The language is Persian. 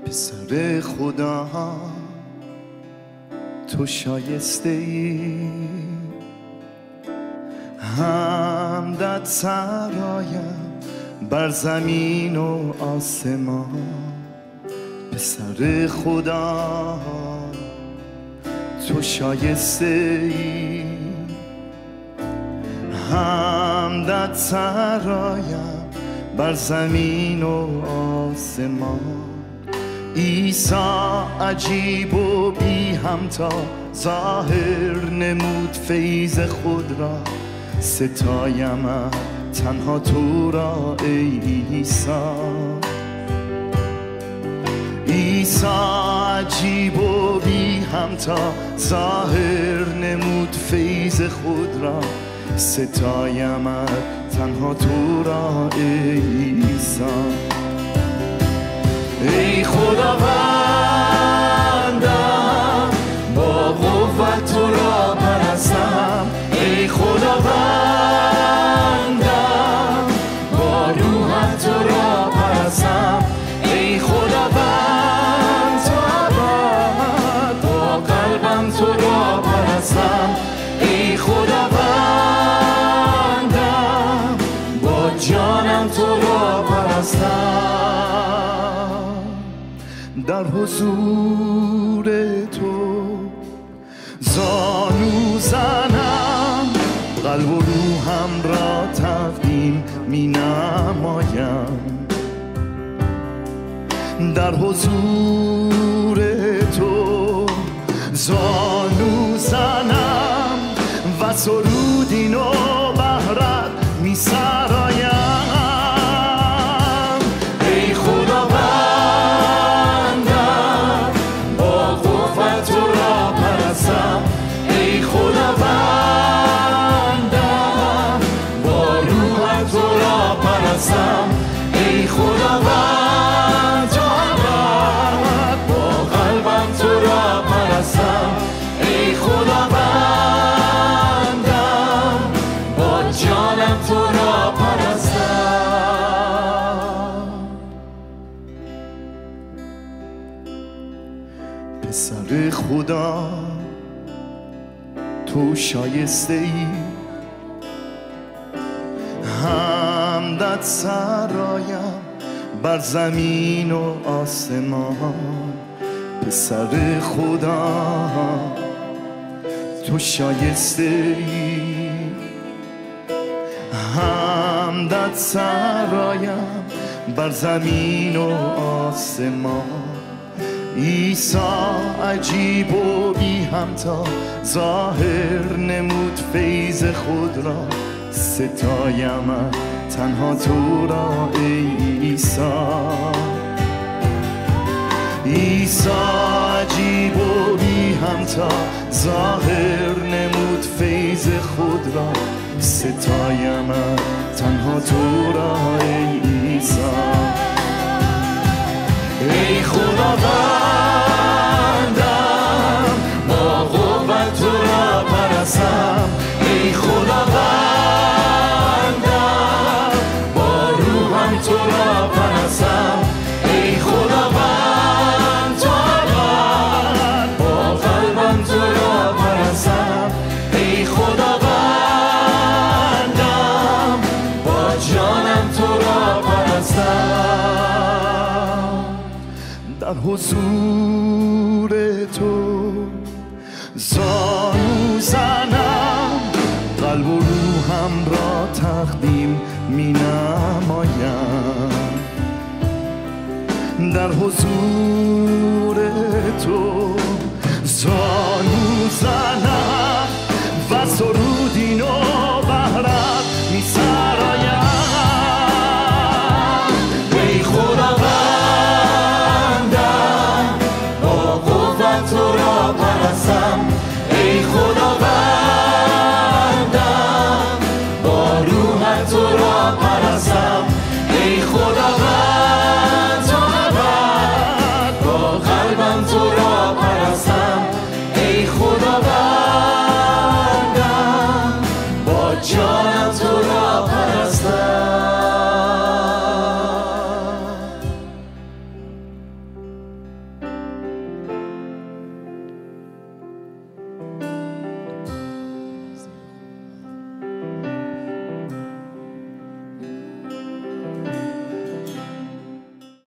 پسر خدا تو شایسته ای، حمدت سرایم بر زمین و آسمان. پسر خدا تو شایسته ای، حمدت سرایم بر زمین و آسمان. عیسی عجیب و بی همتا ظاهر نمود فیض خود را، ستایم تنها تو را ای عیسی. عیسی عجیب و بی همتا ظاهر نمود فیض خود را، ستایم تنها تو را ای عیسی. ای خداوندم با قوت تو را پرستم، ای خداوندم با روحت تو را پرستم، ای خداوند تو ابد با قلبم تو را پرستم، ای خداوندم با جانم تو را پرستم. در حضور تو زانو زنم، قلب و روحم را تقدیم می نمایم. در حضور تو زانو زنم و سرودین و بهرت می سرایم. ای خداوندم با قوت تو را پرستم، ای خداوندم با روحت تو را پرستم، ای خداوند تو ابد با قلبم تو را پرستم، ای خداوندم با جانم تو را پرستم. پسر خدا تو شایسته ای، حمدت سرایم بر زمین و آسمان. پسر خدا تو شایسته ای، حمدت سرایم بر زمین و آسمان. عیسی عجیب و بی همتا ظاهر نمود فیض خود را، ستایم تنها تو را ای عیسی. عیسی عجیب و بی همتا ظاهر نمود فیض خود را، ستایم تنها تو را ای عیسی. ای خداوندم با قوت تو را پرستم، ای خداوندم با روحم تو را پرستم، ای خداوند تو ابد با قلبم تو را پرستم، ای خداوندم با جانم تو را پرستم. در حضور تو زانو زنم، قلب و روحم را تقدیم می نمایم. در حضور تو زانو زنم،